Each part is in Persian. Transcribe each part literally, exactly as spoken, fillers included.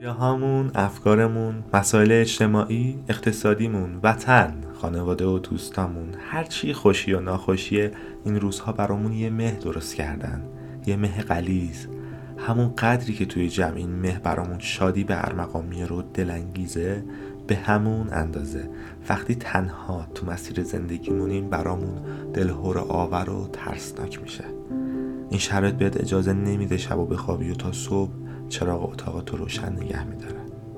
هامون، افکارمون، مسائل اجتماعی، اقتصادیمون، وطن، خانواده و دوستامون، هر چی خوشی و ناخوشی این روزها برامون یه مه درست کردن، یه مه غلیظ. همون قدری که توی جمع این مه برامون شادی به ارمغان میاره و دلانگیزه، به همون اندازه وقتی تنها تو مسیر زندگیمونیم برامون دلهره آور و ترسناک میشه. این شرایط بهت اجازه نمیده شب و بخوابی و تا صبح چراغ اتاقت رو روشن نگه میداره.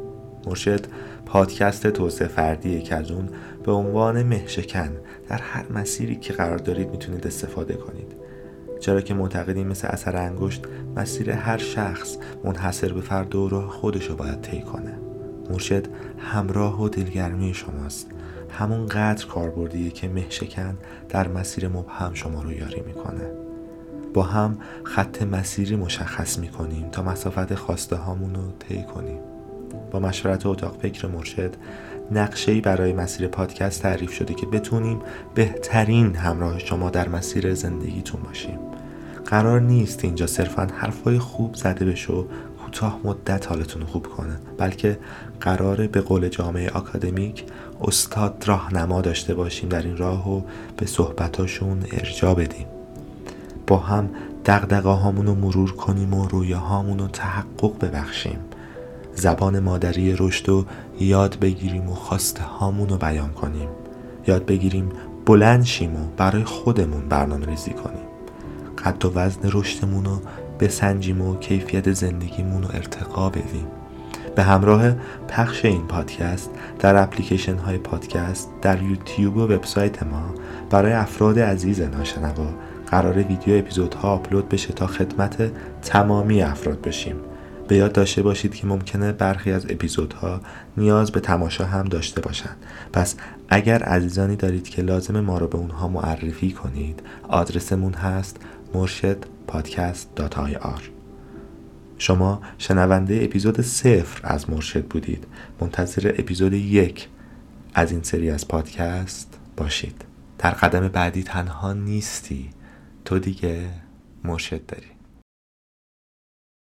مرشد پادکست توسعه فردیه که از اون به عنوان مهشکن در هر مسیری که قرار دارید میتونید استفاده کنید، چرا که معتقدیم مثل اثر انگشت مسیر هر شخص منحصر به فرد و راه خودشو باید طی کنه. مرشد همراه و دلگرمی شماست، همون قدر کاربردیه که مهشکن در مسیر مبهم شما رو یاری میکنه. با هم خط مسیری مشخص میکنیم تا مسافت خواسته هامون رو طی کنیم. با مشورت اتاق فکر مرشد نقشه‌ای برای مسیر پادکست تعریف شده که بتونیم بهترین همراه شما در مسیر زندگیتون باشیم. قرار نیست اینجا صرفاً حرفای خوب زده بشه و کوتاه مدت حالتون رو خوب کنه، بلکه قراره به قول جامعه آکادمیک استاد راهنما داشته باشیم در این راه و به صحبتاشون ارجاع بدیم. با هم دغدغه‌هامون رو مرور کنیم و رویاهامون رو تحقق ببخشیم. زبان مادری رشد رو یاد بگیریم و خواسته هامون رو بیان کنیم. یاد بگیریم بلند شیم و برای خودمون برنامه ریزی کنیم. قد و وزن رشدمون رو بسنجیم و کیفیت زندگیمون رو ارتقا بدیم. به همراه پخش این پادکست در اپلیکیشن های پادکست، در یوتیوب و وبسایت ما برای افراد عزیز ناشنوا قرار ویدیو اپیزودها آپلود بشه تا خدمت تمامی افراد بشیم. به یاد داشته باشید که ممکنه برخی از اپیزودها نیاز به تماشا هم داشته باشند. پس اگر عزیزانی دارید که لازم ما رو به اونها معرفی کنید، آدرسمون هست مرشد پادکست دات آی آر. شما شنونده اپیزود صفر از مرشد بودید. منتظر اپیزود یک از این سری از پادکست باشید. در قدم بعدی تنها نیستی، تو دیگه مرشد داری.